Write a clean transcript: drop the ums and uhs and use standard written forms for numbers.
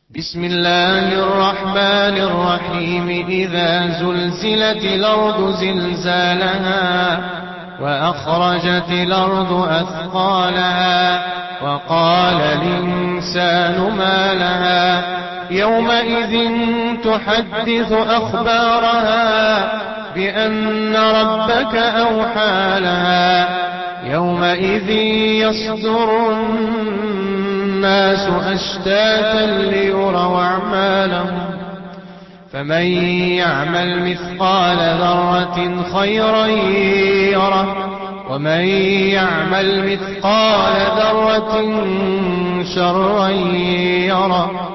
بسم الله الرحمن الرحيم إذا زلزلت الأرض زلزالها وأخرجت الأرض أثقالها وقال الإنسان ما لها يومئذ تحدث أخبارها بأن ربك أوحى لها يومئذ يصدر الناس أشتاتا ليروا أعمالهم فمن يعمل مثقال ذرة خيرا يره ومن يعمل مثقال ذرة شرا يره